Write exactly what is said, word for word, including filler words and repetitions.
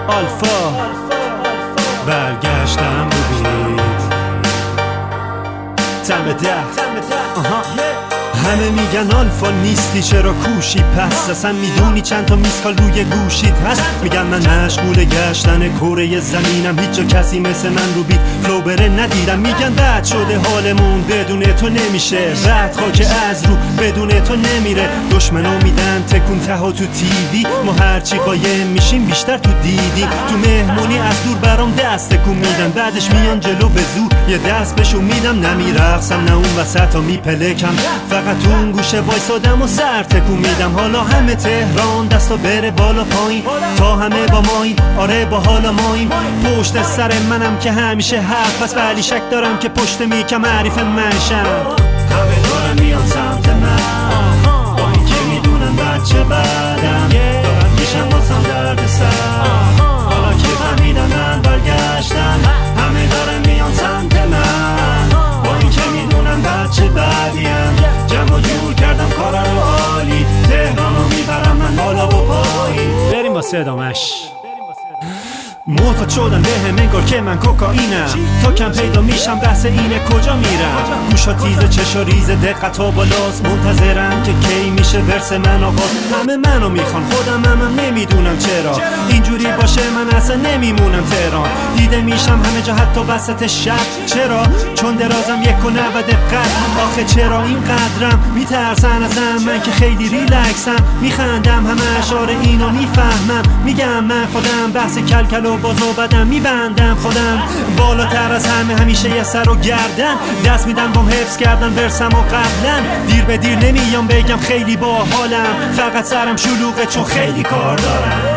آلفا برگشتم رو بیت تم ده آها. همه میگن آلفا نیستی چرا کوشی، پس اصلا میدونی چند تا میسکال روی گوشیت هست؟ میگن من مشغول گشتن کره زمینم، هیچ جا کسی مثل من رو بیت فلو بره ندیدم. میگن بد شده حالمون بدون تو نمیشه، رد خاک از رو بدون تو نمیره. دشمنا میدن تکون تها تو تیوی، ما هرچی قایم میشیم بیشتر تو دیدی. تو مهمونی از دور برام دست تکون میدن، بعدش میان جلو به زور یه دست بهشون میدم. نمیرقصم نه اون وسطا میپلکم، فقط تو اون گوشه وایسادم و سر تکون میدم. حالا همه تهران دستا بره بالا پایین، تا همه با مایین، آره با حالا ماییم. پشت سر منم که همیشه حرف پس، ولی شک دارم که پشت میکم عریف منشم. همه دارن میان سمت من، با این که میدونن بچه بعدم دارن میشن بازم درد سر. حالا که فهمیدن من برگشتم، همه دارن میان سمت من، با این که میدونن بچه بعدیم. جمع و جور کردم کارا رو عالی، تهرانو میبرم من بالا و پایین. بریم واسه ادامش. معتاد شدن به هم انگار که من کوکائینم، تا کم پیدا میشم بحث اینه کجا میرم. گوشا تیزه چشا ریزه دقت ها بالاست، منتظرم که کی میشه ورس من آغاز. همه منو میخوان خودم هم نمیدونم چرا اینجوری باشه، من اصلا نمیمونم تهران. دیده میشم همه جا حتی وسط شب، چرا؟ چون درازم یک و نود قد. آخه چرا این قدرم میترسن ازم، من که خیلی ریلکسم. میخندم همه اشعار اینو میفهمم، میگم من خودم بحث کلکل و بازو بدم میبندم خودم بالاتر از همه، همیشه یه سر و گردن دست میدم بام حفظ کردن برسم و قبلا. دیر به دیر نمیام بگم خیلی با حالم، فقط سرم شلوغه چون خیلی کار دارم.